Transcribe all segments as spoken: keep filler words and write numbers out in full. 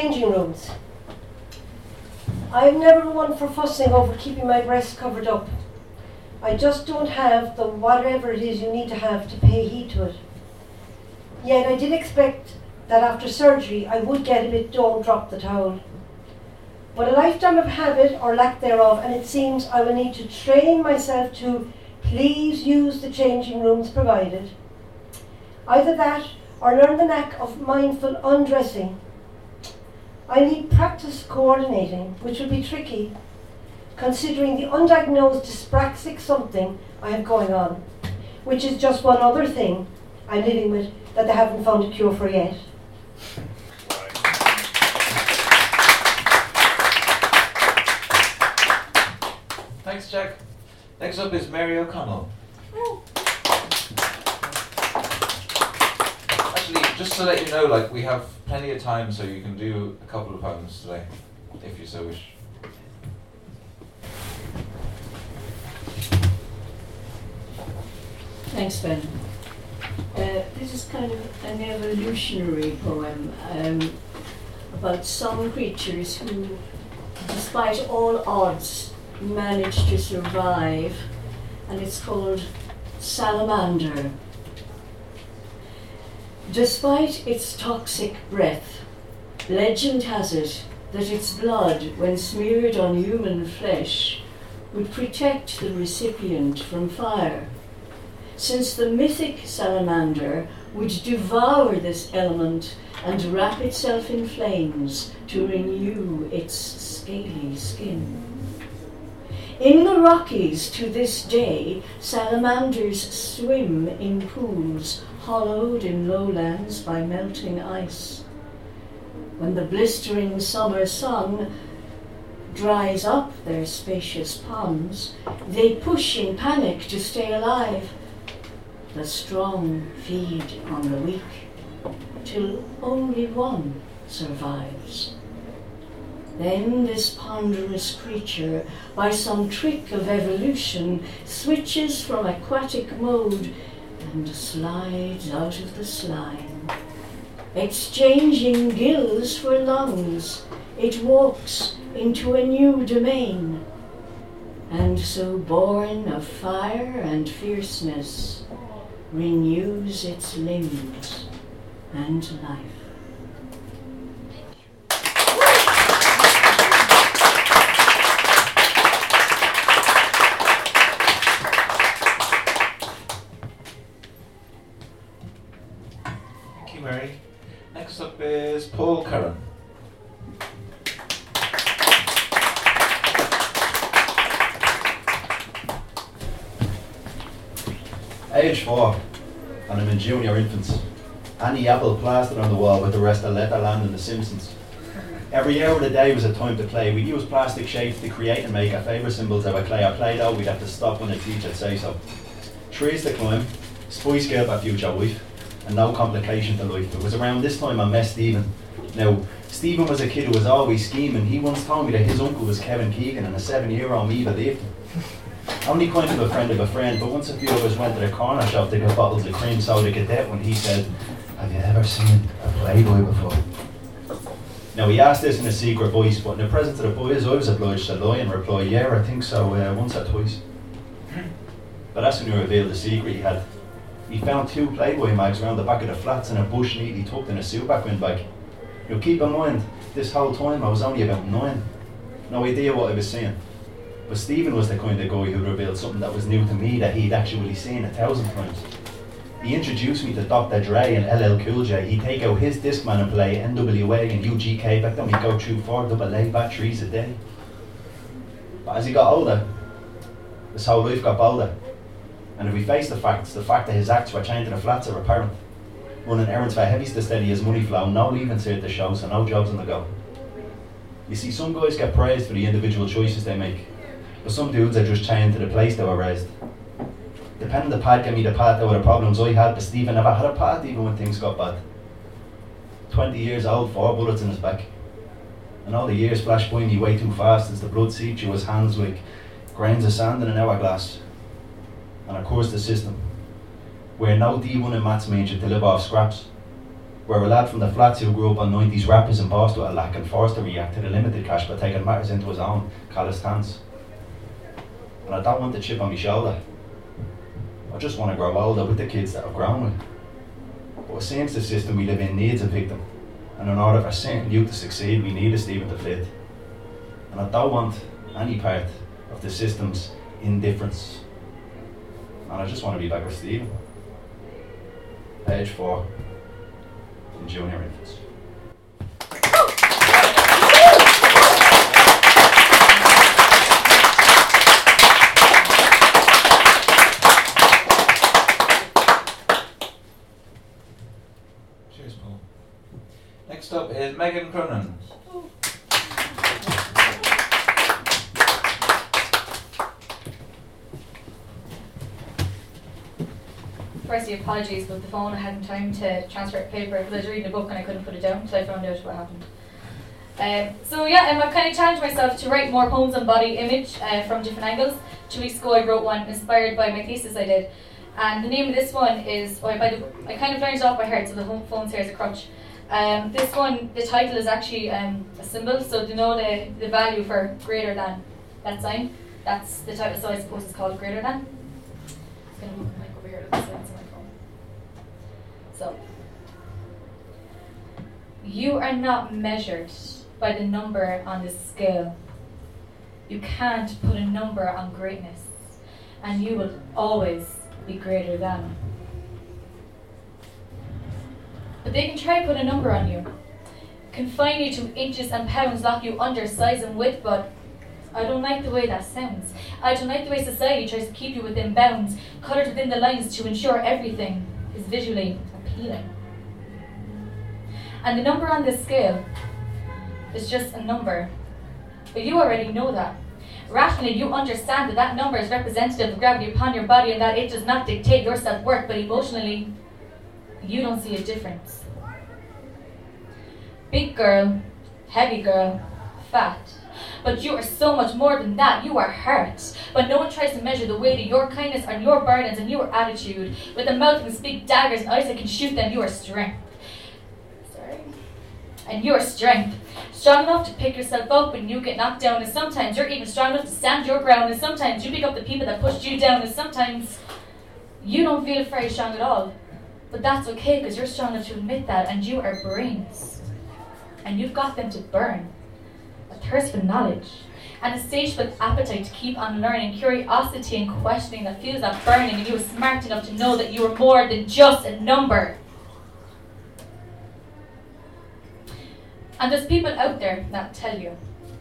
changing rooms. I'm never one for fussing over keeping my breast covered up. I just don't have the whatever it is you need to have to pay heed to it. Yet I did expect that after surgery I would get a bit don't drop the towel. But a lifetime of habit or lack thereof, and it seems I will need to train myself to please use the changing rooms provided. Either that or learn the knack of mindful undressing. I need practice coordinating, which will be tricky, considering the undiagnosed dyspraxic something I have going on, which is just one other thing I'm living with that they haven't found a cure for yet. Thanks, Jack. Next up is Mary O'Connell. Actually, just to let you know, like, we have plenty of time, so you can do a couple of poems today, if you so wish. Thanks, Ben. Uh, this is kind of an evolutionary poem um, about some creatures who, despite all odds, manage to survive, and it's called Salamander. Despite its toxic breath, legend has it that its blood, when smeared on human flesh, would protect the recipient from fire, since the mythic salamander would devour this element and wrap itself in flames to renew its scaly skin. In the Rockies to this day, salamanders swim in pools hollowed in lowlands by melting ice. When the blistering summer sun dries up their spacious ponds, they push in panic to stay alive. The strong feed on the weak, till only one survives. Then this ponderous creature, by some trick of evolution, switches from aquatic mode and slides out of the slime. Exchanging gills for lungs, it walks into a new domain, and so born of fire and fierceness, renews its limbs and life. Thank you, Mary. Next up is Paul Curran. Age four, and I'm in junior infants. Annie Apple plastered on the wall with the rest of Letterland and The Simpsons. Every hour of the day was a time to play. We'd use plastic shapes to create and make our favourite symbols out of clay or Play-Doh. We'd have to stop when the teacher'd say so. Trees to climb, Spice Girl by future wife, and no complication to life. It was around this time I met Stephen. Now, Stephen was a kid who was always scheming. He once told me that his uncle was Kevin Keegan and a seven-year-old me believed him. Only kind of a friend of a friend, but once a few of us went to the corner shop to get bottles of cream soda cadet when he said, "Have you ever seen a Playboy before?" Now he asked this in a secret voice, but in the presence of the boys I was obliged to lie and reply, "Yeah, I think so, uh, once or twice." But that's when he revealed the secret he had. He found two Playboy mags around the back of the flats in a bush neatly tucked in a suitback windbag. Now keep in mind, this whole time I was only about nine. No idea what I was seeing. But Stephen was the kind of guy who revealed something that was new to me that he'd actually seen a thousand times. He introduced me to Doctor Dre and L L Cool J. He'd take out his Discman and play N W A and U G K, back then we'd go through four double A batteries a day. But as he got older, his whole life got bolder. And if we face the facts, the fact that his acts were chained to the flats are apparent. Running errands for heavies to steady his money flow, no leavings here at the show, so no jobs on the go. You see, some guys get praised for the individual choices they make, but some dudes are just chained to the place they were raised. Depending the pad gave me the path over the problems I had, but Stephen never had a path even when things got bad. Twenty years old, four bullets in his back. And all the years flashed by me way too fast as the blood seeped through his hands like grains of sand in an hourglass. And of course the system, where no D one in maths means you to live off scraps. where a lad from the flats who grew up on nineties rappers and bossed with a lack and forced to react to the limited cash by taking matters into his own callous hands. And I don't want the chip on my shoulder. I just want to grow older with the kids that I've grown with. But it seems the system we live in needs a victim. And in order for certain youth to succeed, we need a Stephen to Flit. And I don't want any part of the system's indifference. And I just want to be back with Stephen. Age four, in junior infants. Cheers, Paul. Next up is Megan Cronin. Firstly, apologies, but the phone I hadn't time to transfer it to paper because I was reading a book and I couldn't put it down until I found out what happened. Um, so yeah, um, I've kind of challenged myself to write more poems on body image uh, from different angles. Two weeks ago I wrote one inspired by my thesis I did. And the name of this one is, oh, by the, I kind of learned it off by heart, so the home phone's here as a crutch. Um, this one, the title is actually um, a symbol, so to know the, the value for greater than, that sign, that's the title, so I suppose it's called greater than. It's going to move the mic over here to the side of my phone. So, you are not measured by the number on the scale. You can't put a number on greatness, and you will always be greater than. But they can try to put a number on you, confine you to inches and pounds, lock you under size and width, but I don't like the way that sounds. I don't like the way society tries to keep you within bounds, colored within the lines to ensure everything is visually appealing. And the number on this scale is just a number, but you already know that. Rationally, you understand that that number is representative of gravity upon your body and that it does not dictate your self-worth, but emotionally, you don't see a difference. Big girl, heavy girl, fat. But you are so much more than that. You are hurt. But no one tries to measure the weight of your kindness and your burdens and your attitude. With a mouth and speak daggers and eyes that can shoot them, you are strength. Sorry. And you are strength. Strong enough to pick yourself up when you get knocked down, and sometimes you're even strong enough to stand your ground, and sometimes you pick up the people that pushed you down, and sometimes you don't feel very strong at all. But that's okay, because you're strong enough to admit that, and you are brains. And you've got them to burn. A thirst for knowledge, and a satiable appetite to keep on learning, curiosity and questioning that feels that burning, and you are smart enough to know that you are more than just a number. And there's people out there that tell you,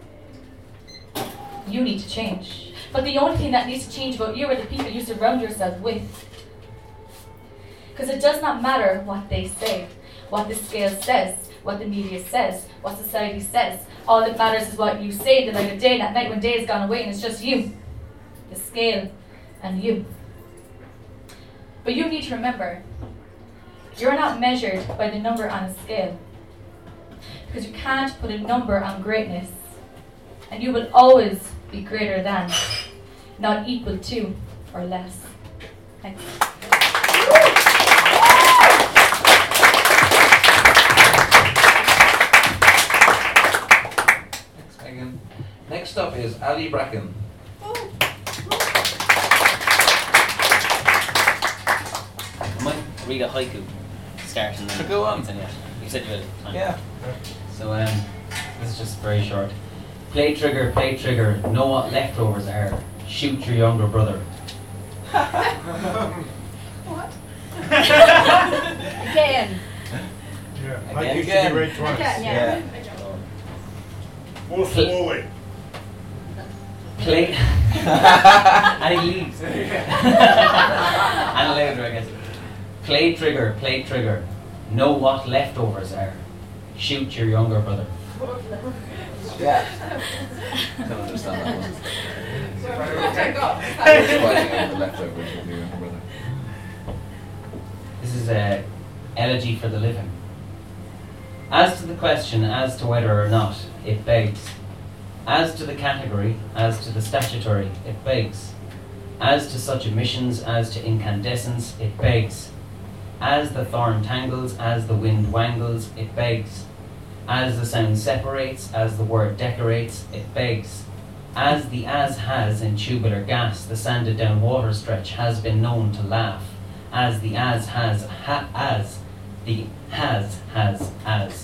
you need to change. But the only thing that needs to change about you are the people you surround yourself with. Because it does not matter what they say, what the scale says, what the media says, what society says. All that matters is what you say the night of day, that night when day has gone away and it's just you, the scale, and you. But you need to remember, you're not measured by the number on a scale. Because you can't put a number on greatness. And you will always be greater than, not equal to or less. Thanks. Thanks, Megan. Next up is Ali Bracken. I might read a haiku starting. So go on. Yeah. You said you had time. Yeah. So um, this is just very short. Play trigger, play trigger. Know what leftovers are. Shoot your younger brother. What? Again. Yeah, Again? like you Again. should be right twice. Again, yeah. More slowly. Play. And he leaves. And louder, I guess. Play trigger, play trigger. Know what leftovers are. Shoot your younger brother. Yeah. I can understand that one. Fighting over the leftovers will be your brother. This is a elegy for the living. As to the question as to whether or not it begs, as to the category, as to the statutory, it begs, as to such emissions, as to incandescence, it begs, As the thorn tangles, as the wind wangles, it begs. As the sound separates, as the word decorates, it begs. As the as has in tubular gas, the sanded down water stretch has been known to laugh. As the as has ha as, the has has as.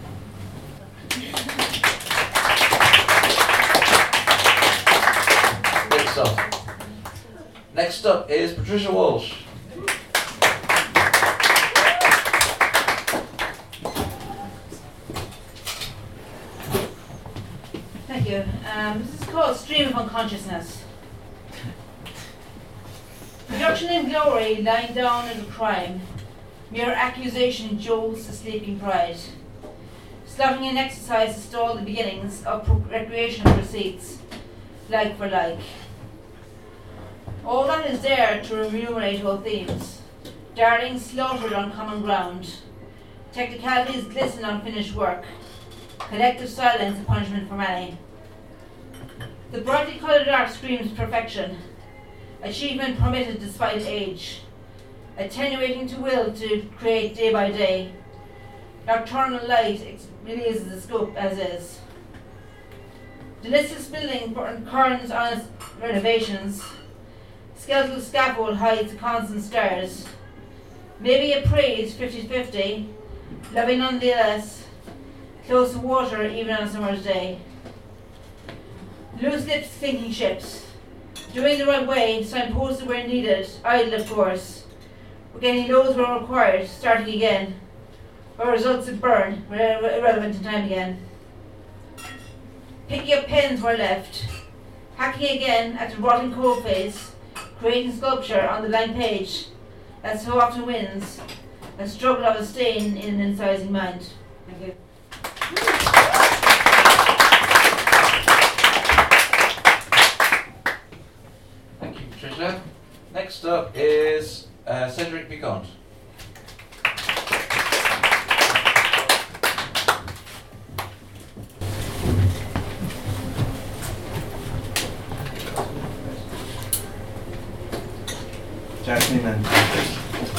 Great stuff. Next up is Patricia Walsh. Thank you. Um, this is called Stream of Unconsciousness. Production in glory, lying down as a crime. Mere accusation jolts the sleeping pride. Slotting in exercise to stall the beginnings of pro- recreational receipts, like for like. All that is there to remunerate all themes. Darlings slaughtered on common ground. Technicalities glisten on finished work. Collective silence a punishment for many. The brightly coloured art screams perfection. Achievement permitted despite age. Attenuating to will to create day by day. Nocturnal light ex- releases the scope as is. Delicious building currents on its renovations. Skeletal scaffold hides the constant stars. Maybe a praise fifty-fifty, loving nonetheless, close to water even on a summer's day. Loose lips sinking ships, doing the right way, signposted where needed, idle of course, but getting loads where required, starting again, where results would burn, were irrelevant in time again. Picking up pens were left, hacking again at the rotting coal face, creating sculpture on the blank page that so often wins, a struggle of a stain in an incising mind. Thank you. Thank you, Patricia. Next up is uh, Cedric Picant. Jasmine and coffee.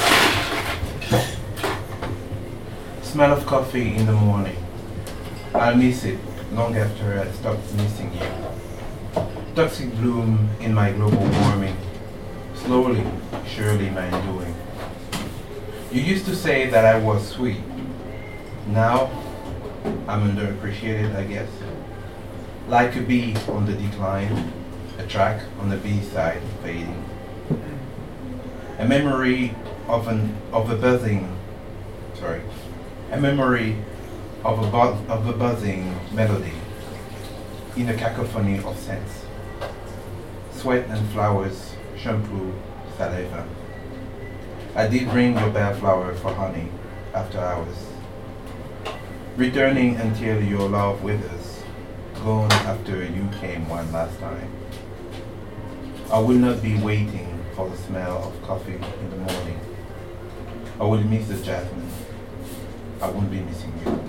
Smell of coffee in the morning. I'll miss it long after I stop missing you. Toxic bloom in my global warming. Slowly, surely my undoing. You used to say that I was sweet. Now, I'm underappreciated, I guess. Like a bee on the decline, a track on the B side fading. A memory of an of a buzzing, sorry, a memory of a bu- of a buzzing melody in a cacophony of scents. Sweat and flowers, shampoo, saliva. I did bring your bare flower for honey after hours. Returning until your love withers, gone after you came one last time. I will not be waiting for the smell of coffee in the morning. I will miss the jasmine. I won't be missing you.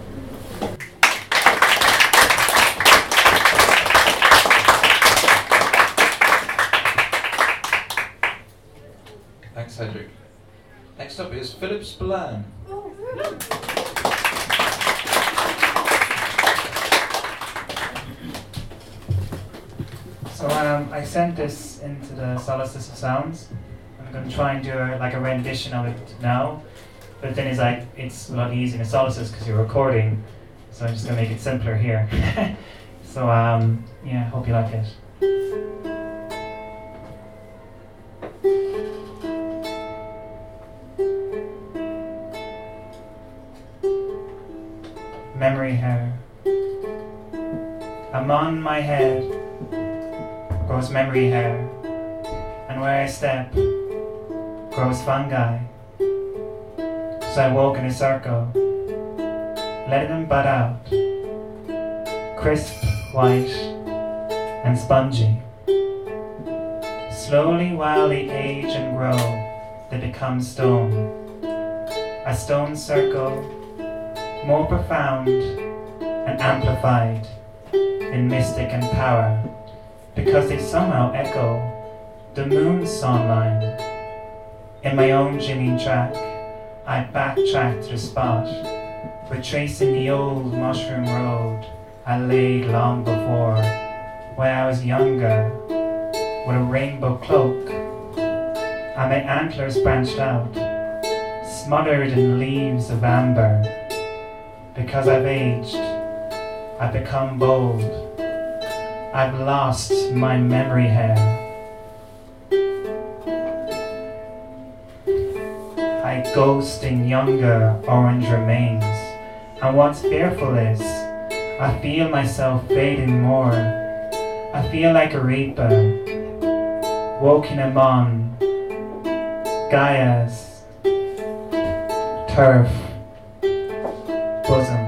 Thanks, Cedric. Next up is Philip Spillane. So um, I sent this into the Solstice of Sounds. I'm going to try and do a, like a rendition of it now, but then it's like it's a lot easier in Solstice because you're recording, so I'm just going to make it simpler here. So um, yeah, hope you like it. Memory hair. I'm on my head. Grows memory hair, and where I step grows fungi. So I walk in a circle, letting them bud out, crisp, white, and spongy. Slowly while they age and grow, they become stone. A stone circle, more profound and amplified in mystic and power, because they somehow echo the moon's songline in my own jimming track. I backtracked to the spot, retracing the old mushroom road I laid long before, when I was younger, with a rainbow cloak, and my antlers branched out, smothered in leaves of amber. Because I've aged, I've become bold, I've lost my memory hair. I ghost in younger orange remains, and what's fearful is, I feel myself fading more. I feel like a reaper, walking among Gaia's turf bosom.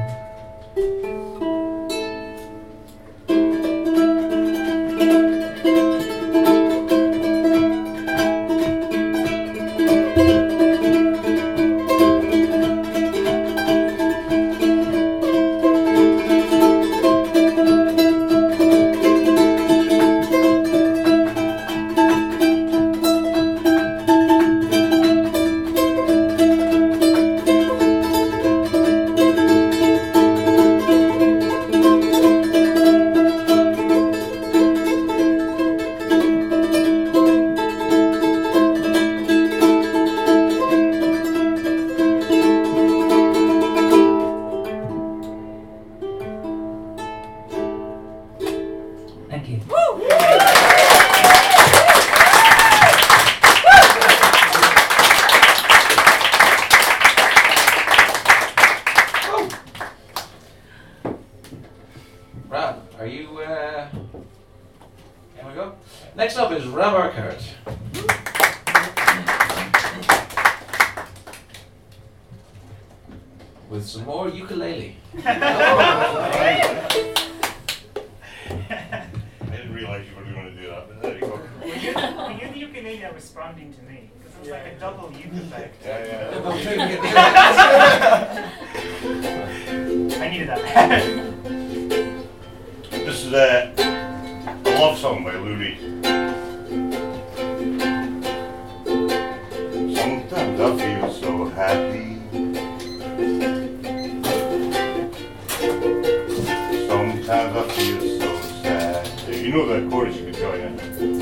Thank you. Rab, are you, uh, can we go? Next up is Rab Urquhart. With some more ukulele. I didn't realize you were going to do that, but there you go. When you're, when you're the ukulele are responding to me, because it was like a double uke effect. Yeah, I needed that. This is a, a love song by Lou Reed. Sometimes I feel so happy. Sometimes I feel so sad. If you know that chorus, you can join in.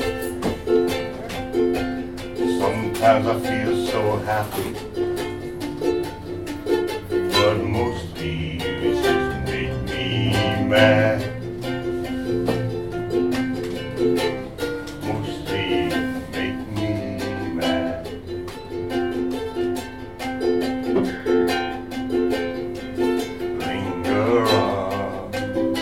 Sometimes I feel so happy, but mostly it just make me mad. Mostly make me mad. Linger on,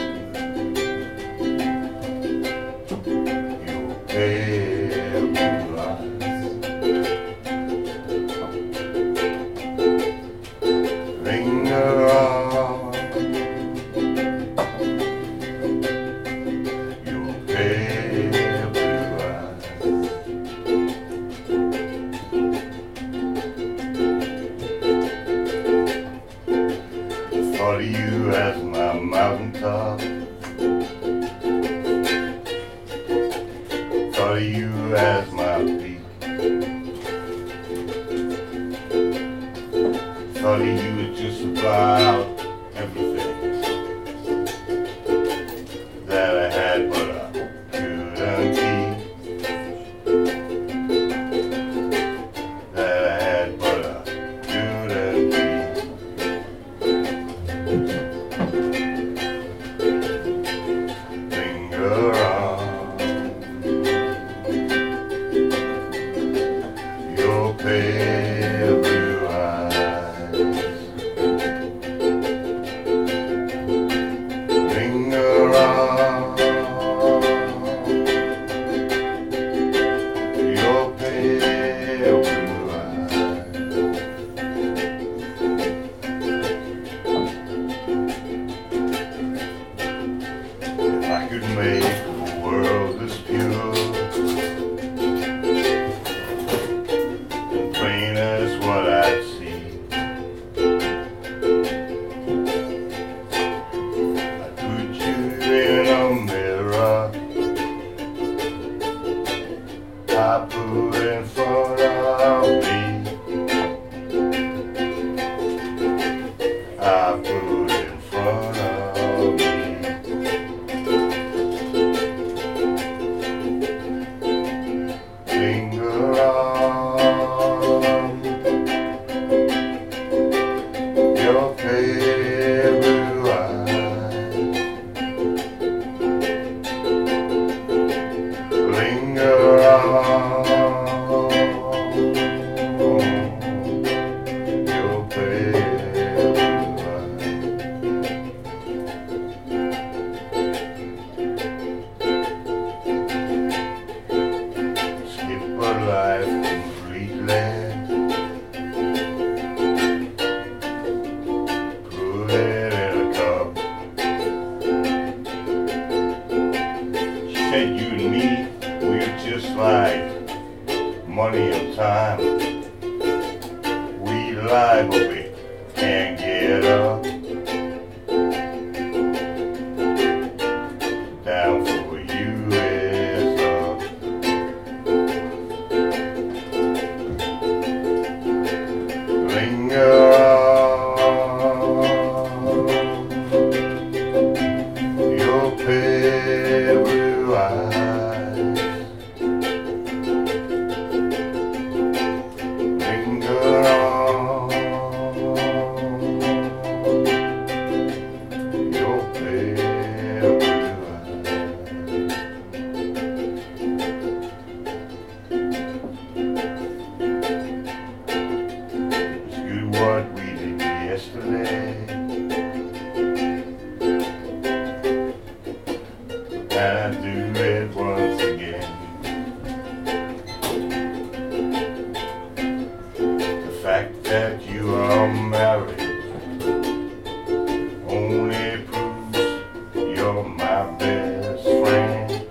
your pale blue eyes. Linger on, your pale blue eyes. Thought of you as my mountaintop. Thought of you as my peak. Thought of you as just about everything that I had, but I couldn't keep. That I had, but I couldn't keep. Linger on, your pale blue eyes. said you and me, we're just like money and time. We lie, but we can't get up. Down for you is up. Linger on your pale blue eyes. Linger on your pale blue eyes. It's good what we did yesterday. And I do it once again. The fact that you are married only proves you're my best friend.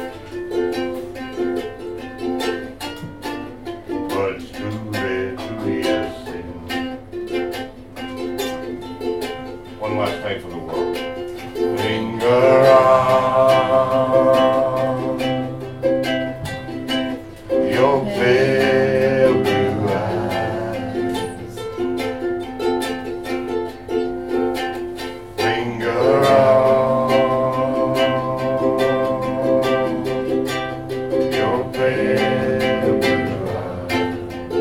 But it's too late to listen. One last time for the world. Linger on your pale blue eyes. Linger on your pale blue eyes.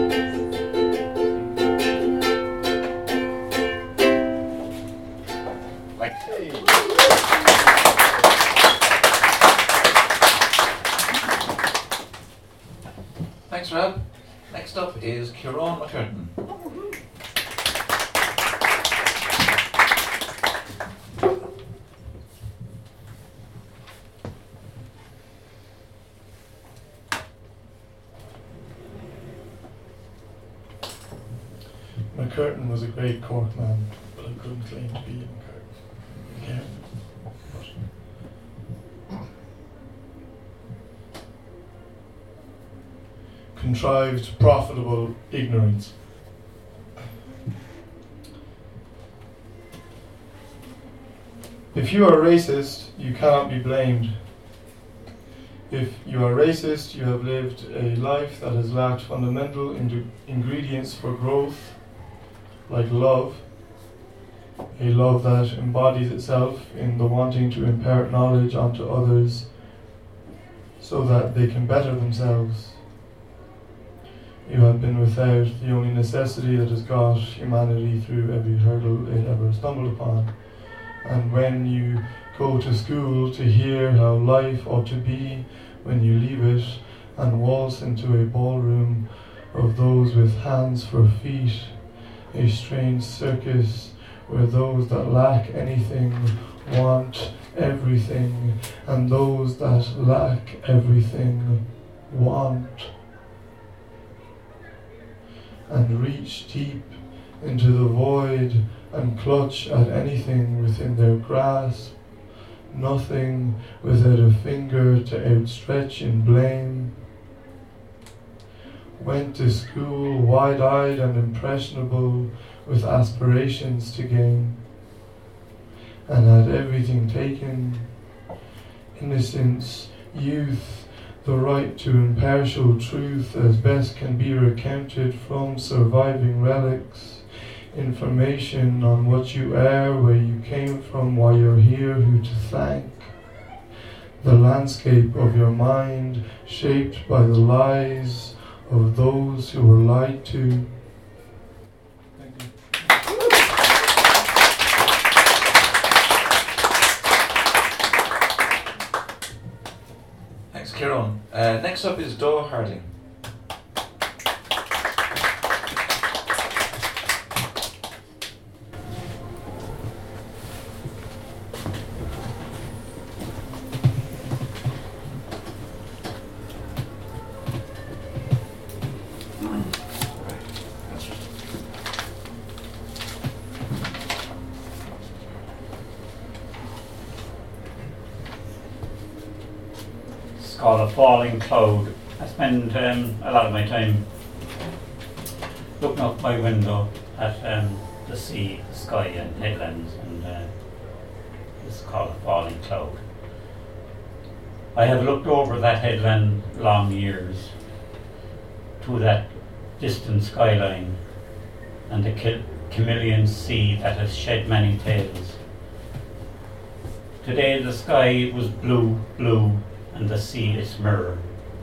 Like, Thanks, Rob. Next up is Kieran McCurtain. McCurtain was a great Cork man, but I couldn't claim to be a McCurtain. Yeah. Contrived, profitable ignorance. If you are racist, you cannot be blamed. If you are racist, you have lived a life that has lacked fundamental in- ingredients for growth, like love, a love that embodies itself in the wanting to impart knowledge onto others so that they can better themselves. You have been without the only necessity that has got humanity through every hurdle it ever stumbled upon. And when you go to school to hear how life ought to be when you leave it and waltz into a ballroom of those with hands for feet, a strange circus where those that lack anything want everything, and those that lack everything want, and reach deep into the void and clutch at anything within their grasp, nothing without a finger to outstretch in blame. Went to school wide-eyed and impressionable with aspirations to gain, and had everything taken: innocence, youth, the right to impartial truth as best can be recounted from surviving relics, information on what you are, where you came from, why you're here, who to thank. The landscape of your mind shaped by the lies of those who were lied to. Thank you. Thanks, Kieran. Uh, next up is Dor Harding. It's called A Falling Cloud. I spend um, a lot of my time looking out my window at um, the sea, the sky and headlands, and uh, it's called A Falling Cloud. I have looked over that headland long years to that distant skyline and the Kil- chameleon sea that has shed many tales. Today the sky was blue, blue, and the sea its mirror.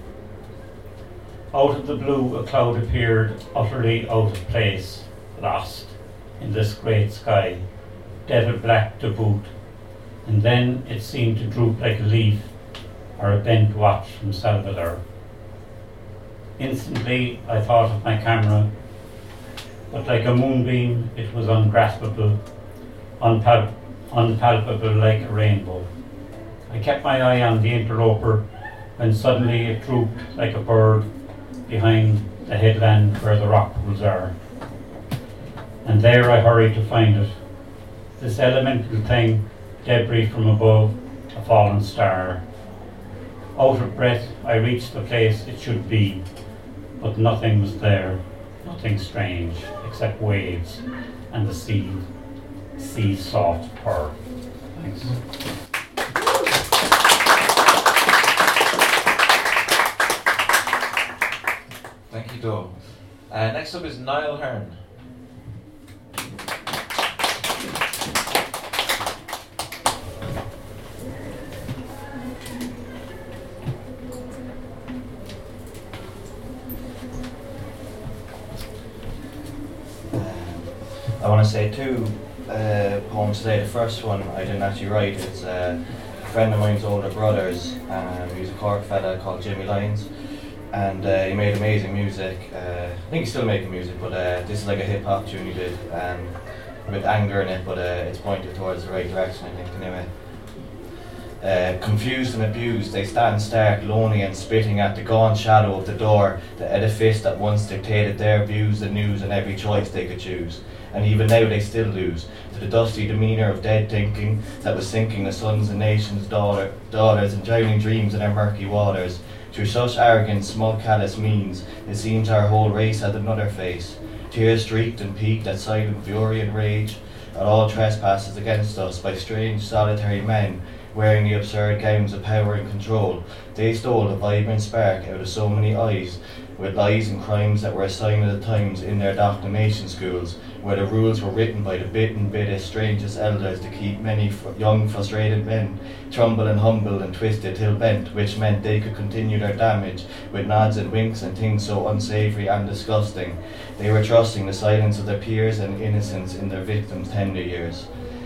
Out of the blue a cloud appeared, utterly out of place, lost in this great sky, devil black to boot, and then it seemed to droop like a leaf or a bent watch from Salvador. Instantly I thought of my camera, but like a moonbeam it was ungraspable, unpal- unpalpable like a rainbow. I kept my eye on the interloper when suddenly it drooped like a bird behind the headland where the rock pools are. And there I hurried to find it, this elemental thing, debris from above, a fallen star. Out of breath I reached the place it should be, but nothing was there, nothing strange, except waves and the sea, sea's soft purr. Thanks. Thank you, Dom. Uh, next up is Niall Hearn. I want to say two uh, poems today. The first one I didn't actually write. It's uh, a friend of mine's older brother's. Um, he's a Cork fella called Jimmy Lyons, and uh, he made amazing music. Uh, I think he's still making music, but uh, this is like a hip hop tune he did, um, with anger in it, but uh, it's pointed towards the right direction, I think, anyway. Uh, confused and abused, they stand stark, lonely and spitting at the gaunt shadow of the door, the edifice that once dictated their views, the news and every choice they could choose. And even now they still lose, to the dusty demeanour of dead thinking that was sinking the sons and nations' daughter, daughters and drowning dreams in their murky waters. Through such arrogant, small callous means, it seems our whole race had another face. Tears streaked and peaked at silent fury and rage, at all trespasses against us by strange solitary men, wearing the absurd gowns of power and control. They stole the vibrant spark out of so many eyes, with lies and crimes that were a sign of the times in their doctrination schools, where the rules were written by the bitten, bittest, strangest elders to keep many fr- young, frustrated men trumble and humble and twisted till bent, which meant they could continue their damage with nods and winks and things so unsavoury and disgusting. They were trusting the silence of their peers and innocence in their victims' tender years.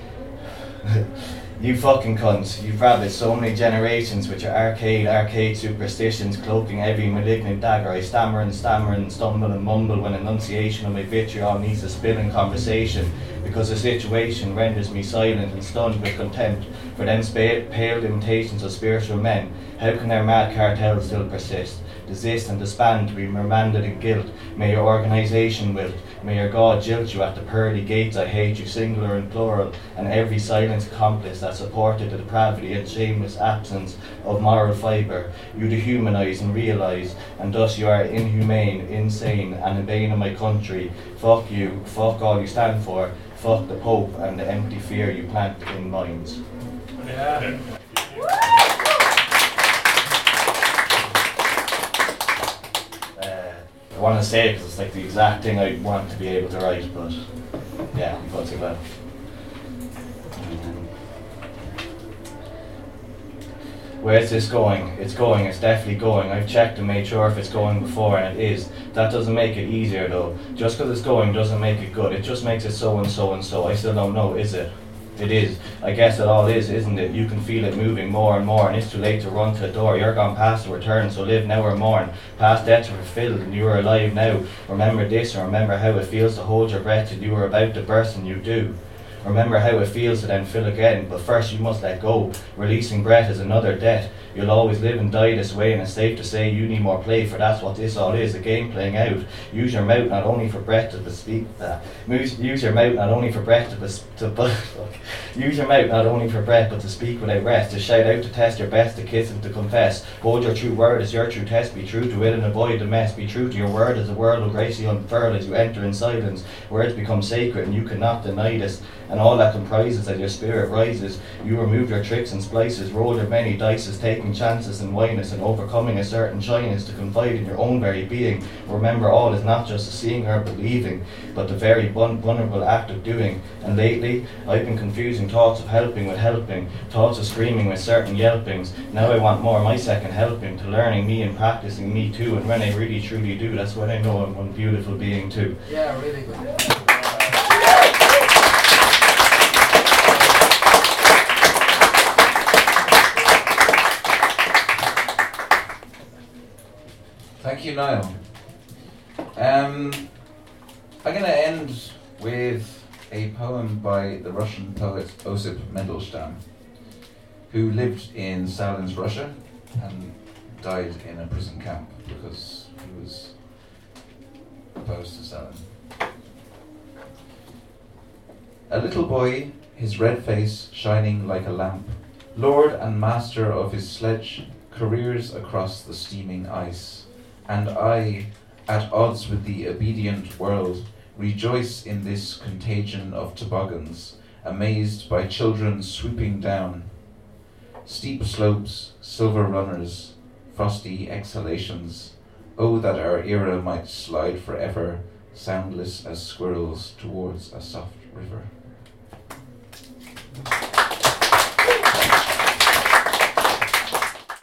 You fucking cunts, you've ravaged so many generations with your arcade, arcade superstitions, cloaking every malignant dagger. I stammer and stammer and stumble and mumble when enunciation of my vitriol needs to spill in conversation, because the situation renders me silent and stunned with contempt for them spa- pale imitations of spiritual men. How can their mad cartels still persist? Desist and disband to be remanded in guilt. May your organisation wilt. May your God jilt you at the pearly gates. I hate you singular and plural, and every silent accomplice that supported the depravity and shameless absence of moral fibre. You dehumanise and realise, and thus you are inhumane, insane, and in bane of my country. Fuck you, fuck all you stand for, fuck the Pope and the empty fear you plant in minds. Yeah. I want to say it because it's like the exact thing I want to be able to write, but yeah, I'm going to that. Where's this going? It's going, it's definitely going. I've checked and made sure if it's going before, and it is. That doesn't make it easier though. Just because it's going doesn't make it good. It just makes it so and so and so. I still don't know, is it? It is. I guess it all is, isn't it? You can feel it moving more and more, and it's too late to run to the door. You're gone past the return, so live now or mourn. Past death are fulfilled, and you are alive now. Remember this, and remember how it feels to hold your breath till you are about to burst, and you do. Remember how it feels to then fill again, but first you must let go. Releasing breath is another debt. You'll always live and die this way, and it's safe to say you need more play, for that's what this all is, a game playing out. Use your mouth not only for breath to speak. Uh, use, use your mouth not only for breath to, bes- to bu- use your mouth not only for breath, but to speak without rest. To shout out, to test your best, to kiss and to confess. Hold your true word as your true test. Be true to it and avoid the mess. Be true to your word as the world will gracefully unfurl as you enter in silence. Words become sacred, and you cannot deny this. And all that comprises as your spirit rises. You remove your tricks and splices, roll your many dices, taking chances and winess, and overcoming a certain shyness to confide in your own very being. Remember, all is not just seeing or believing, but the very vul- vulnerable act of doing. And lately, I've been confusing thoughts of helping with helping, thoughts of screaming with certain yelpings. Now I want more, my second helping, to learning me and practicing me too. And when I really truly do, that's when I know I'm one beautiful being too. Yeah, really good. Thank you, Niall. Um, I'm going to end with a poem by the Russian poet Osip Mandelstam, who lived in Stalin's Russia and died in a prison camp because he was opposed to Stalin. A little boy, his red face shining like a lamp, lord and master of his sledge, careers across the steaming ice. And I, at odds with the obedient world, rejoice in this contagion of toboggans, amazed by children swooping down. Steep slopes, silver runners, frosty exhalations. Oh, that our era might slide forever, soundless as squirrels towards a soft river.